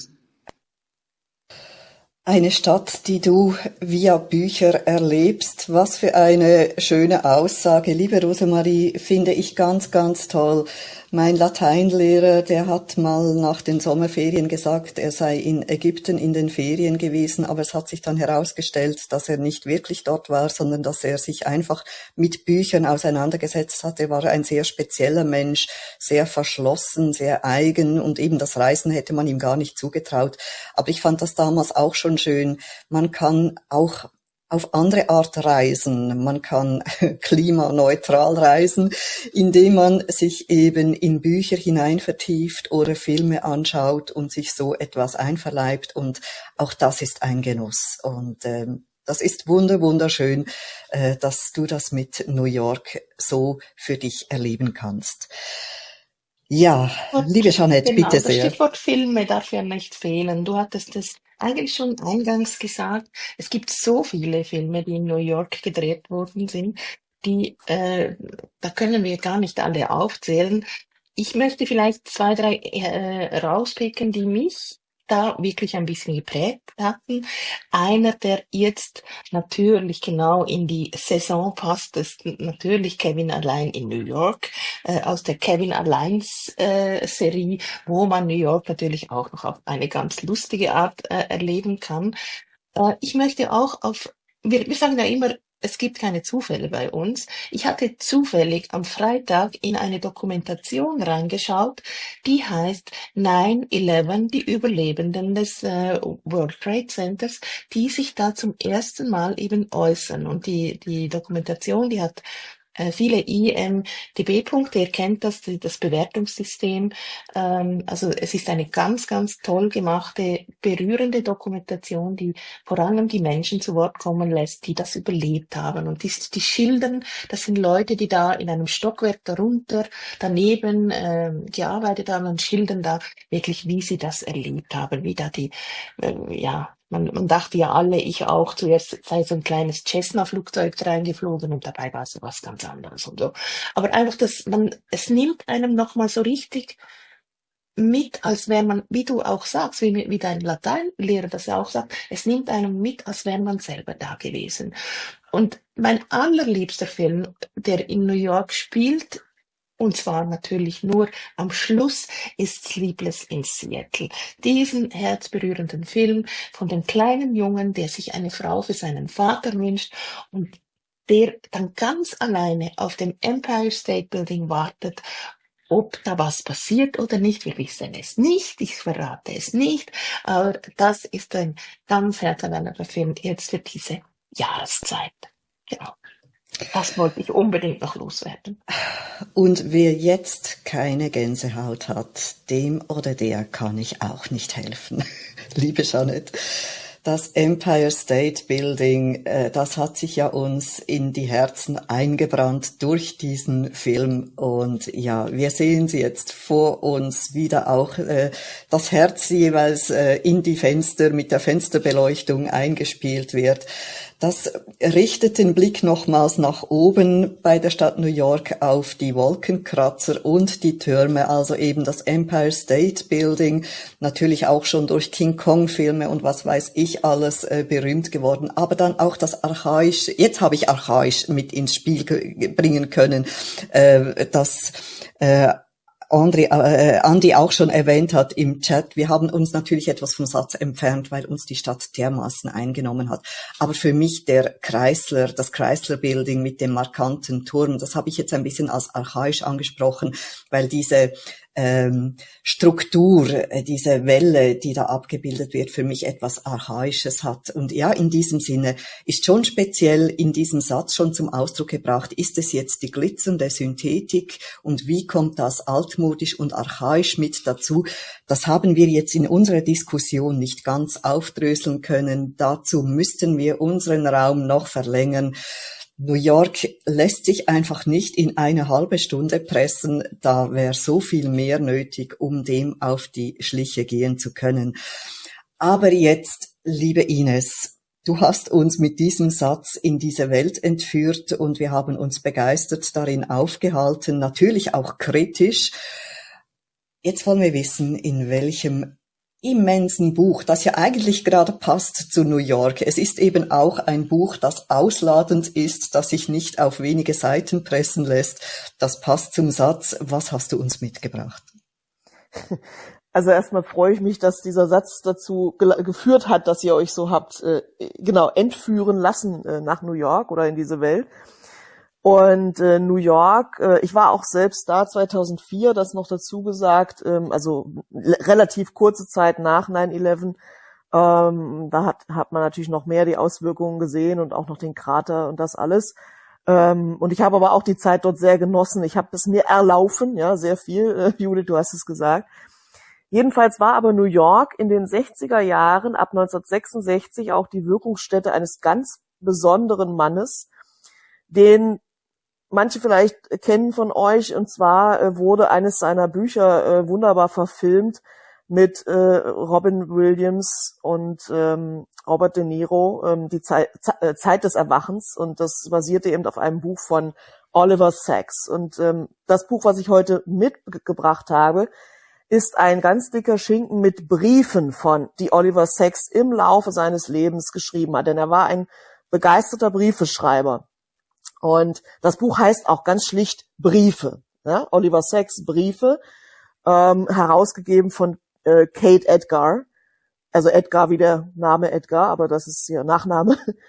Eine Stadt, die du via Bücher erlebst. Was für eine schöne Aussage. Liebe Rosemarie, finde ich ganz, ganz toll. Mein Lateinlehrer, der hat mal nach den Sommerferien gesagt, er sei in Ägypten in den Ferien gewesen, aber es hat sich dann herausgestellt, dass er nicht wirklich dort war, sondern dass er sich einfach mit Büchern auseinandergesetzt hat. Er war ein sehr spezieller Mensch, sehr verschlossen, sehr eigen, und eben das Reisen hätte man ihm gar nicht zugetraut. Aber ich fand das damals auch schon schön. Man kann auch auf andere Art reisen. Man kann klimaneutral reisen, indem man sich eben in Bücher hinein vertieft oder Filme anschaut und sich so etwas einverleibt. Und auch das ist ein Genuss. Und das ist wunderschön, dass du das mit New York so für dich erleben kannst. Ja, liebe Jeanette, Genau, bitte das sehr. Stichwort Filme darf ja nicht fehlen. Du hattest es eigentlich schon eingangs gesagt. Es gibt so viele Filme, die in New York gedreht worden sind, die, da können wir gar nicht alle aufzählen. Ich möchte vielleicht 2, 3 rauspicken, die mich da wirklich ein bisschen geprägt hatten. Einer, der jetzt natürlich genau in die Saison passt, ist natürlich Kevin allein in New York, aus der Kevin alleins Serie, wo man New York natürlich auch noch auf eine ganz lustige Art erleben kann. Ich möchte auch wir sagen ja immer es gibt keine Zufälle bei uns. Ich hatte zufällig am Freitag in eine Dokumentation reingeschaut, die heißt 9/11, die Überlebenden des World Trade Centers, die sich da zum ersten Mal eben äußern. Und die Dokumentation, die hat viele IMDb-Punkte, ihr kennt das Bewertungssystem. Also es ist eine ganz, ganz toll gemachte, berührende Dokumentation, die vor allem die Menschen zu Wort kommen lässt, die das überlebt haben. Und die schildern, das sind Leute, die da in einem Stockwerk darunter, daneben gearbeitet haben und schildern da wirklich, wie sie das erlebt haben, wie da man dachte ja alle, ich auch, zuerst sei so ein kleines Cessna-Flugzeug reingeflogen und dabei war es was ganz anderes und so. Aber einfach, es nimmt einem nochmal so richtig mit, als wäre man, wie du auch sagst, wie dein Lateinlehrer das ja auch sagt, es nimmt einem mit, als wäre man selber da gewesen. Und mein allerliebster Film, der in New York spielt, und zwar natürlich nur am Schluss, ist Sleepless in Seattle. Diesen herzberührenden Film von dem kleinen Jungen, der sich eine Frau für seinen Vater wünscht und der dann ganz alleine auf dem Empire State Building wartet, ob da was passiert oder nicht. Wir wissen es nicht, ich verrate es nicht, aber das ist ein ganz herzerwärmender Film jetzt für diese Jahreszeit. Genau. Das wollte ich unbedingt noch loswerden. Und wer jetzt keine Gänsehaut hat, dem oder der kann ich auch nicht helfen. Liebe Jeanette, das Empire State Building, das hat sich ja uns in die Herzen eingebrannt durch diesen Film. Und ja, wir sehen sie jetzt vor uns, wieder auch das Herz jeweils in die Fenster mit der Fensterbeleuchtung eingespielt wird. Das richtet den Blick nochmals nach oben bei der Stadt New York auf die Wolkenkratzer und die Türme, also eben das Empire State Building, natürlich auch schon durch King Kong Filme und was weiß ich alles berühmt geworden, aber dann auch das Archaisch, jetzt habe ich Archaisch mit ins Spiel bringen können, das Andi auch schon erwähnt hat im Chat. Wir haben uns natürlich etwas vom Satz entfernt, weil uns die Stadt dermaßen eingenommen hat. Aber für mich das Chrysler Building mit dem markanten Turm, das habe ich jetzt ein bisschen als archaisch angesprochen, weil diese Struktur, diese Welle, die da abgebildet wird, für mich etwas Archaisches hat. Und ja, in diesem Sinne ist schon speziell in diesem Satz schon zum Ausdruck gebracht, ist es jetzt die glitzernde Synthetik und wie kommt das altmodisch und archaisch mit dazu? Das haben wir jetzt in unserer Diskussion nicht ganz aufdröseln können. Dazu müssten wir unseren Raum noch verlängern. New York lässt sich einfach nicht in eine halbe Stunde pressen. Da wäre so viel mehr nötig, um dem auf die Schliche gehen zu können. Aber jetzt, liebe Ines, du hast uns mit diesem Satz in diese Welt entführt und wir haben uns begeistert darin aufgehalten, natürlich auch kritisch. Jetzt wollen wir wissen, in welchem immensen Buch, das ja eigentlich gerade passt zu New York. Es ist eben auch ein Buch, das ausladend ist, das sich nicht auf wenige Seiten pressen lässt. Das passt zum Satz. Was hast du uns mitgebracht? Also erstmal freue ich mich, dass dieser Satz dazu geführt hat, dass ihr euch so habt, entführen lassen nach New York oder in diese Welt. Und New York, ich war auch selbst da 2004, das noch dazu gesagt, also relativ kurze Zeit nach 9/11. Da hat man natürlich noch mehr die Auswirkungen gesehen und auch noch den Krater und das alles. Und ich habe aber auch die Zeit dort sehr genossen. Ich habe es mir erlaufen, ja, sehr viel. Judith, du hast es gesagt. Jedenfalls war aber New York in den 60er Jahren, ab 1966, auch die Wirkungsstätte eines ganz besonderen Mannes, den manche vielleicht kennen von euch, und zwar wurde eines seiner Bücher wunderbar verfilmt mit Robin Williams und Robert De Niro, die Zeit des Erwachens, und das basierte eben auf einem Buch von Oliver Sacks. Und das Buch, was ich heute mitgebracht habe, ist ein ganz dicker Schinken mit Briefen die Oliver Sacks im Laufe seines Lebens geschrieben hat, denn er war ein begeisterter Briefeschreiber. Und das Buch heißt auch ganz schlicht Briefe, ja? Oliver Sacks Briefe, herausgegeben von Kate Edgar, also Edgar wie der Name Edgar, aber das ist ihr Nachname.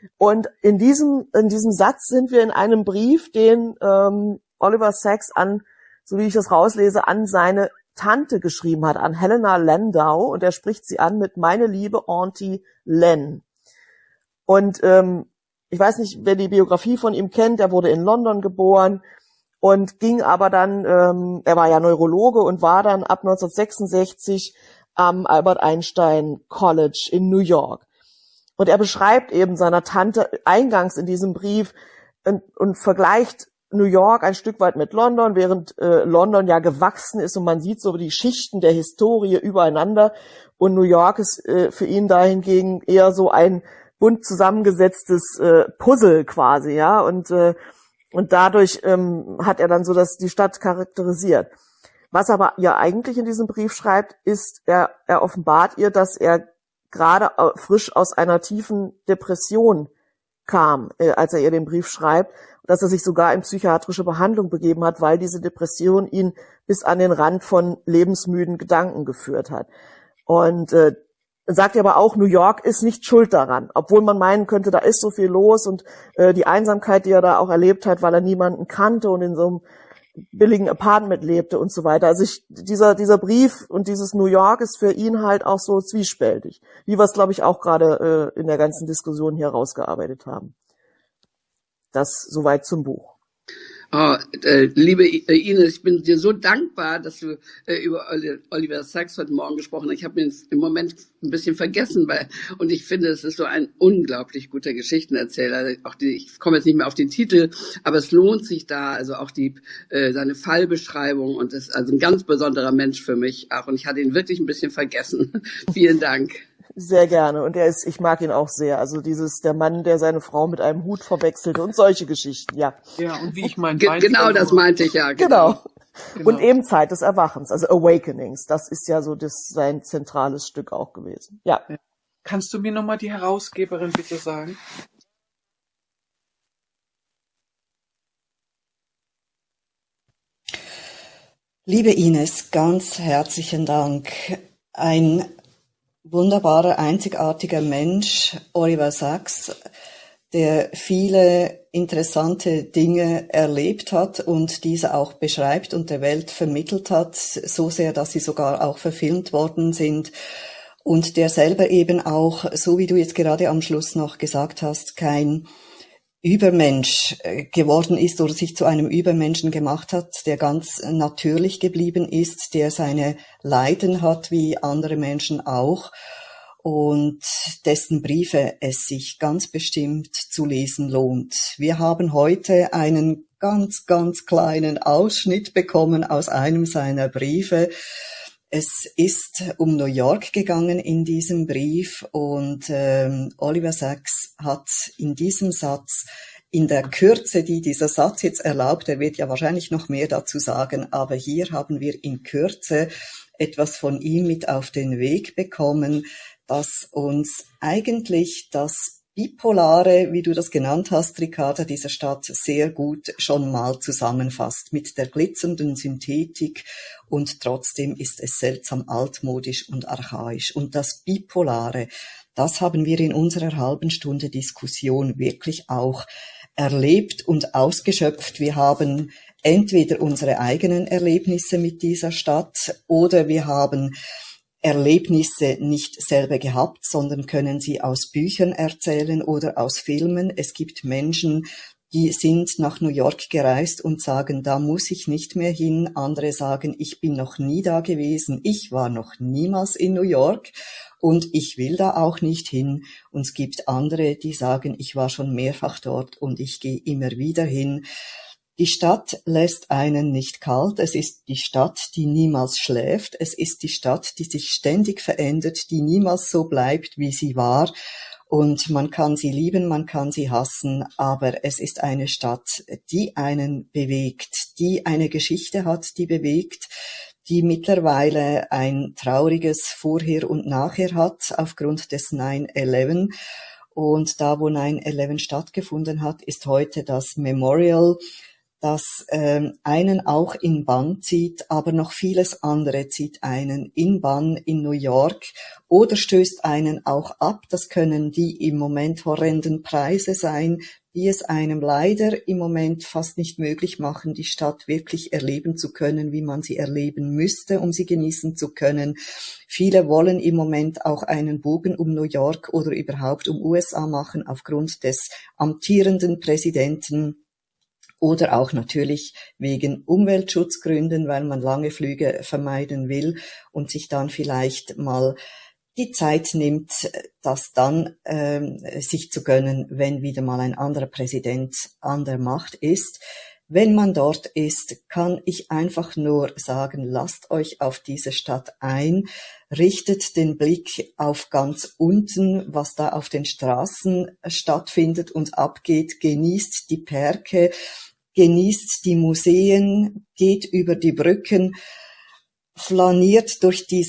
Und in diesem Satz sind wir in einem Brief, den Oliver Sacks so wie ich das rauslese, an seine Tante geschrieben hat, an Helena Landau, und er spricht sie an mit "Meine liebe Auntie Len". Und ich weiß nicht, wer die Biografie von ihm kennt, er wurde in London geboren und ging aber dann, er war ja Neurologe und war dann ab 1966 am Albert Einstein College in New York. Und er beschreibt eben seiner Tante eingangs in diesem Brief und vergleicht New York ein Stück weit mit London, während London ja gewachsen ist und man sieht so die Schichten der Historie übereinander, und New York ist für ihn dahingegen eher so ein bunt zusammengesetztes Puzzle quasi, ja, und dadurch hat er dann so die Stadt charakterisiert. Was aber ihr eigentlich in diesem Brief schreibt, ist, er offenbart ihr, dass er gerade frisch aus einer tiefen Depression kam, als er ihr den Brief schreibt, dass er sich sogar in psychiatrische Behandlung begeben hat, weil diese Depression ihn bis an den Rand von lebensmüden Gedanken geführt hat. Und sagt aber auch, New York ist nicht schuld daran, obwohl man meinen könnte, da ist so viel los, und die Einsamkeit, die er da auch erlebt hat, weil er niemanden kannte und in so einem billigen Apartment lebte und so weiter. Also dieser Brief und dieses New York ist für ihn halt auch so zwiespältig, wie wir es, glaube ich, auch gerade in der ganzen Diskussion hier rausgearbeitet haben. Das soweit zum Buch. Oh, liebe Ines, ich bin dir so dankbar, dass du über Oliver Sacks heute Morgen gesprochen hast. Ich habe ihn im Moment ein bisschen vergessen, und ich finde, es ist so ein unglaublich guter Geschichtenerzähler. Ich komme jetzt nicht mehr auf den Titel, aber es lohnt sich da, also auch seine Fallbeschreibung, und das ist also ein ganz besonderer Mensch für mich auch, und ich hatte ihn wirklich ein bisschen vergessen. Vielen Dank. Sehr gerne. Und ich mag ihn auch sehr. Also der Mann, der seine Frau mit einem Hut verwechselte und solche Geschichten, ja. Ja, und wie ich meine, genau das meinte ich, ja. Genau. Und eben Zeit des Erwachens, also Awakenings. Das ist ja so sein zentrales Stück auch gewesen. Ja. Kannst du mir nochmal die Herausgeberin bitte sagen? Liebe Ines, ganz herzlichen Dank. Ein wunderbarer, einzigartiger Mensch, Oliver Sacks, der viele interessante Dinge erlebt hat und diese auch beschreibt und der Welt vermittelt hat, so sehr, dass sie sogar auch verfilmt worden sind, und der selber eben auch, so wie du jetzt gerade am Schluss noch gesagt hast, kein Übermensch geworden ist oder sich zu einem Übermenschen gemacht hat, der ganz natürlich geblieben ist, der seine Leiden hat, wie andere Menschen auch, und dessen Briefe es sich ganz bestimmt zu lesen lohnt. Wir haben heute einen ganz, ganz kleinen Ausschnitt bekommen aus einem seiner Briefe. Es ist um New York gegangen in diesem Brief, und Oliver Sacks hat in diesem Satz, in der Kürze, die dieser Satz jetzt erlaubt, er wird ja wahrscheinlich noch mehr dazu sagen, aber hier haben wir in Kürze etwas von ihm mit auf den Weg bekommen, das uns eigentlich das Bipolare, wie du das genannt hast, Ricarda, dieser Stadt sehr gut schon mal zusammenfasst, mit der glitzernden Synthetik, und trotzdem ist es seltsam altmodisch und archaisch. Und das Bipolare, das haben wir in unserer halben Stunde Diskussion wirklich auch erlebt und ausgeschöpft. Wir haben entweder unsere eigenen Erlebnisse mit dieser Stadt oder wir haben Erlebnisse nicht selber gehabt, sondern können sie aus Büchern erzählen oder aus Filmen. Es gibt Menschen, die sind nach New York gereist und sagen, da muss ich nicht mehr hin. Andere sagen, ich bin noch nie da gewesen, ich war noch niemals in New York und ich will da auch nicht hin. Und es gibt andere, die sagen, ich war schon mehrfach dort und ich gehe immer wieder hin. Die Stadt lässt einen nicht kalt. Es ist die Stadt, die niemals schläft. Es ist die Stadt, die sich ständig verändert, die niemals so bleibt, wie sie war. Und man kann sie lieben, man kann sie hassen, aber es ist eine Stadt, die einen bewegt, die eine Geschichte hat, die bewegt, die mittlerweile ein trauriges Vorher und Nachher hat aufgrund des 9/11. Und da, wo 9/11 stattgefunden hat, ist heute das Memorial das einen auch in Bann zieht, aber noch vieles andere zieht einen in Bann in New York oder stößt einen auch ab. Das können die im Moment horrenden Preise sein, die es einem leider im Moment fast nicht möglich machen, die Stadt wirklich erleben zu können, wie man sie erleben müsste, um sie genießen zu können. Viele wollen im Moment auch einen Bogen um New York oder überhaupt um USA machen aufgrund des amtierenden Präsidenten oder auch natürlich wegen Umweltschutzgründen, weil man lange Flüge vermeiden will und sich dann vielleicht mal die Zeit nimmt, das dann sich zu gönnen, wenn wieder mal ein anderer Präsident an der Macht ist. Wenn man dort ist, kann ich einfach nur sagen, lasst euch auf diese Stadt ein, richtet den Blick auf ganz unten, was da auf den Straßen stattfindet und abgeht, genießt die Parke, genießt die Museen, geht über die Brücken, flaniert durch es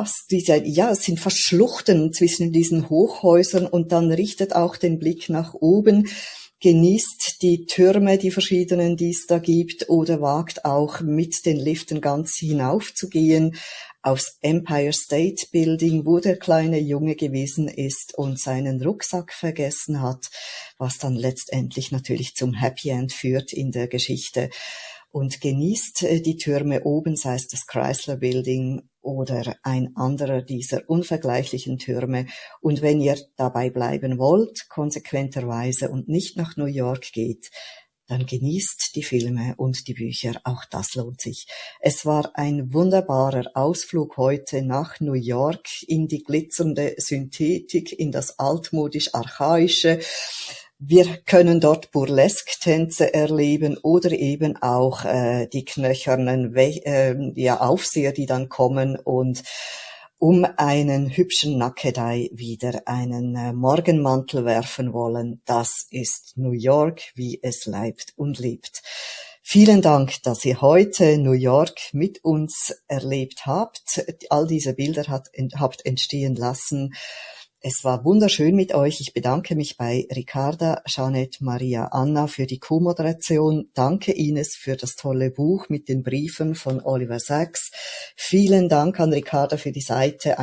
sind fast Schluchten zwischen diesen Hochhäusern und dann richtet auch den Blick nach oben, genießt die Türme, die verschiedenen, die es da gibt, oder wagt auch mit den Liften ganz hinauf zu gehen aufs Empire State Building, wo der kleine Junge gewesen ist und seinen Rucksack vergessen hat, was dann letztendlich natürlich zum Happy End führt in der Geschichte. Und genießt die Türme oben, sei es das Chrysler Building oder ein anderer dieser unvergleichlichen Türme. Und wenn ihr dabei bleiben wollt, konsequenterweise und nicht nach New York geht, dann genießt die Filme und die Bücher. Auch das lohnt sich. Es war ein wunderbarer Ausflug heute nach New York in die glitzernde Synthetik, in das altmodisch-archaische. Wir können dort Burlesque-Tänze erleben oder eben auch die knöchernen Aufseher, die dann kommen und um einen hübschen Nackedei wieder einen Morgenmantel werfen wollen. Das ist New York, wie es leibt und lebt. Vielen Dank, dass ihr heute New York mit uns erlebt habt. All diese Bilder habt entstehen lassen. Es war wunderschön mit euch. Ich bedanke mich bei Ricarda, Jeanette, Maria, Anna für die Co-Moderation. Danke Ines für das tolle Buch mit den Briefen von Oliver Sacks. Vielen Dank an Ricarda für die Seite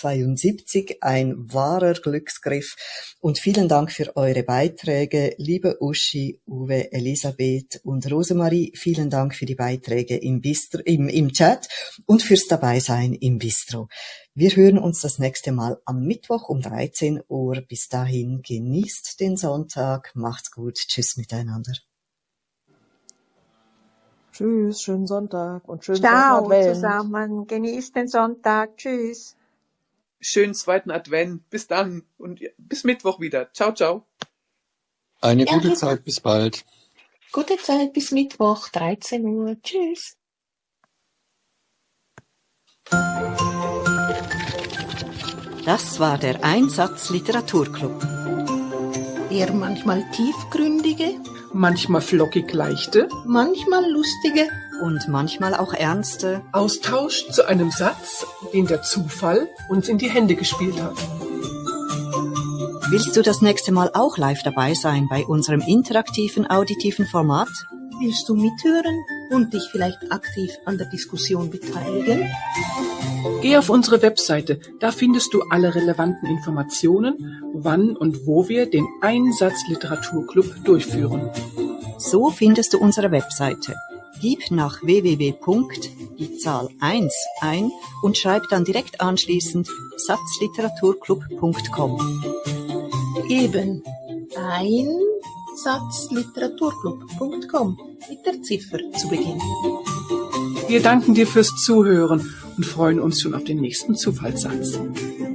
172. Ein wahrer Glücksgriff. Und vielen Dank für eure Beiträge. Liebe Uschi, Uwe, Elisabeth und Rosemarie, vielen Dank für die Beiträge im Chat und fürs Dabeisein im Bistro. Wir hören uns das nächste Mal am Mittwoch um 13 Uhr. Bis dahin genießt den Sonntag. Macht's gut. Tschüss miteinander. Tschüss, schönen Sonntag und schönen Ciao zweiten Advent. zusammen. Genießt den Sonntag. Tschüss. Schönen zweiten Advent. Bis dann und bis Mittwoch wieder. Ciao, ciao. Eine gute Zeit, bis bald. Gute Zeit bis Mittwoch, 13 Uhr. Tschüss. Das war der Einsatz Literaturclub. Der manchmal tiefgründige, Manchmal flockig leichte manchmal lustige Und manchmal auch ernste. Austausch zu einem Satz, den der Zufall uns in die Hände gespielt hat. Willst du das nächste Mal auch live dabei sein bei unserem interaktiven, auditiven Format? Willst du mithören und dich vielleicht aktiv an der Diskussion beteiligen? Geh auf unsere Webseite, da findest du alle relevanten Informationen, wann und wo wir den Einsatz Literaturclub durchführen. So findest du unsere Webseite. Gib nach www. die Zahl 1 ein und schreib dann direkt anschließend satzliteraturclub.com. Eben Einsatzliteraturclub.com mit der Ziffer zu Beginn. Wir danken dir fürs Zuhören und freuen uns schon auf den nächsten Zufallssatz.